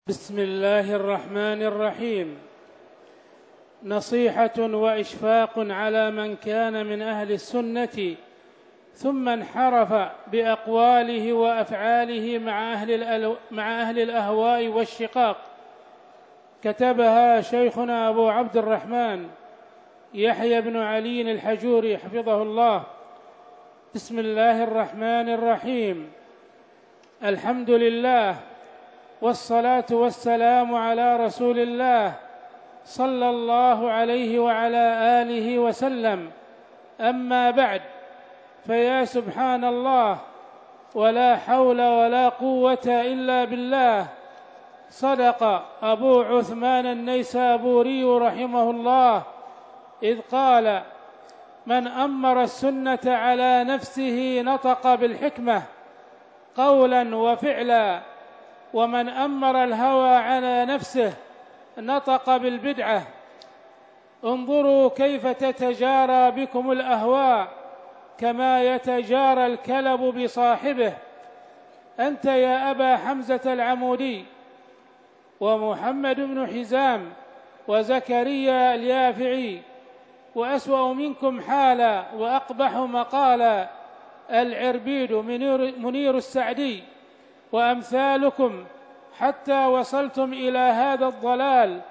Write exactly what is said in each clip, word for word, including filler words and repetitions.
بسم الله الرحمن الرحيم. نصيحة وإشفاق على من كان من أهل السنة ثم انحرف بأقواله وأفعاله مع أهل, مع أهل الأهواء والشقاق، كتبها شيخنا أبو عبد الرحمن يحيى بن علي الحجوري حفظه الله. بسم الله الرحمن الرحيم. الحمد لله والصلاة والسلام على رسول الله صلى الله عليه وعلى آله وسلم. أما بعد، فيا سبحان الله ولا حول ولا قوة إلا بالله. صدق أبو عثمان النيسابوري رحمه الله إذ قال: من أمر السنة على نفسه نطق بالحكمة قولا وفعلا، ومن أمر الهوى على نفسه نطق بالبدعة. انظروا كيف تتجارى بكم الأهواء كما يتجارى الكلب بصاحبه. أنت يا أبا حمزة العمودي ومحمد بن حزام وزكريا اليافعي، وأسوأ منكم حالا وأقبح مقالا العربيد منير السعدي وأمثالكم، حتى وصلتم إلى هذا الضلال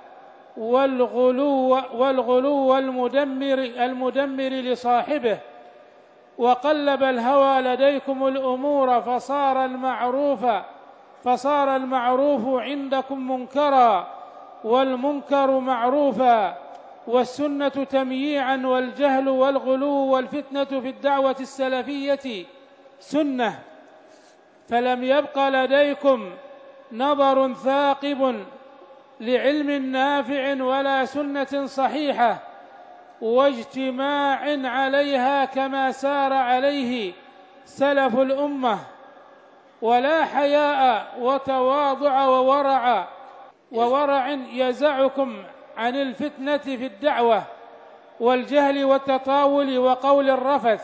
والغلو والغلو المدمر المدمر لصاحبه. وقلب الهوى لديكم الأمور فصار المعروف فصار المعروف عندكم منكرا، والمنكر معروفا، والسنة تمييعا، والجهل والغلو والفتنة في الدعوة السلفية سنة. فلم يبق لديكم نظر ثاقب لعلم نافع ولا سنة صحيحة واجتماع عليها كما سار عليه سلف الأمة، ولا حياء وتواضع وورع وورع يزعكم عن الفتنة في الدعوة والجهل والتطاول وقول الرفث.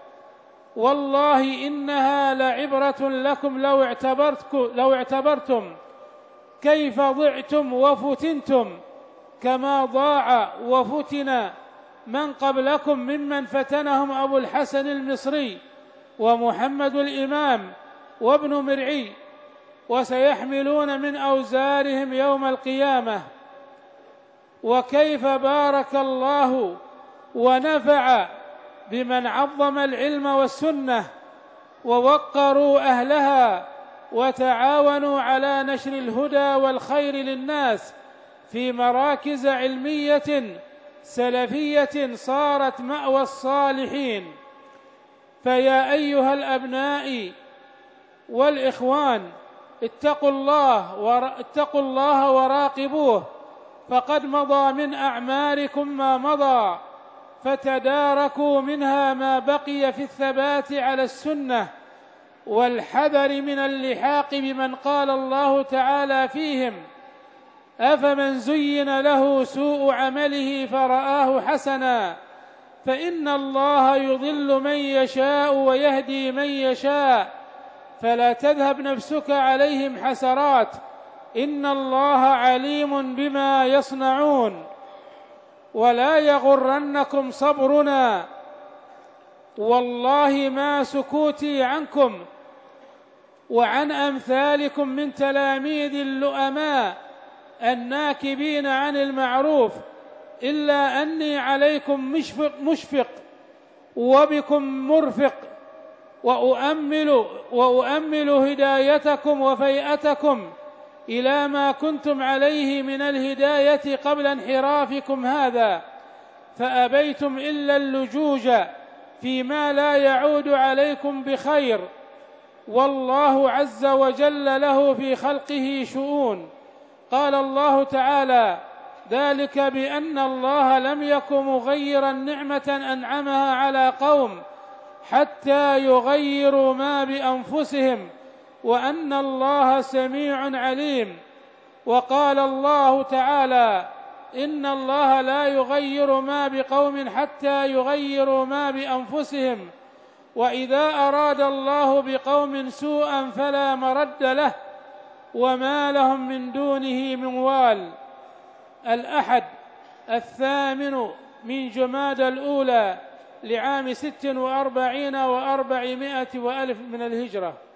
والله إنها لعبرة لكم لو اعتبرتكم لو اعتبرتم كيف ضعتم وفتنتم كما ضاع وفتن من قبلكم ممن فتنهم أبو الحسن المصري ومحمد الإمام وابن مرعي، وسيحملون من أوزارهم يوم القيامة. وكيف بارك الله ونفع بمن عظم العلم والسنة ووقروا أهلها وتعاونوا على نشر الهدى والخير للناس في مراكز علمية سلفية صارت مأوى الصالحين. فيا أيها الأبناء والإخوان، اتقوا الله اتقوا الله وراقبوه، فقد مضى من أعماركم ما مضى، فتداركوا منها ما بقي في الثبات على السنة والحذر من اللحاق بمن قال الله تعالى فيهم: أفمن زين له سوء عمله فرآه حسنا فإن الله يضل من يشاء ويهدي من يشاء فلا تذهب نفسك عليهم حسرات إن الله عليم بما يصنعون. ولا يغرنكم صبرنا، والله ما سكوتي عنكم وعن أمثالكم من تلاميذ اللؤماء الناكبين عن المعروف إلا أني عليكم مشفق, مشفق وبكم مرفق، وأؤمل, وأؤمل هدايتكم وفيئتكم إلى ما كنتم عليه من الهداية قبل انحرافكم هذا، فأبيتم إلا اللجوج فيما لا يعود عليكم بخير، والله عز وجل له في خلقه شؤون. قال الله تعالى: ذلك بأن الله لم يك مغيرا نعمة أنعمها على قوم حتى يغيروا ما بأنفسهم وأن الله سميع عليم. وقال الله تعالى: إن الله لا يغير ما بقوم حتى يغيروا ما بأنفسهم، وإذا أراد الله بقوم سوءا فلا مرد له وما لهم من دونه من وال. الأحد الثامن من جمادى الأولى لعام ست وأربعين وأربعمائة وألف من الهجرة.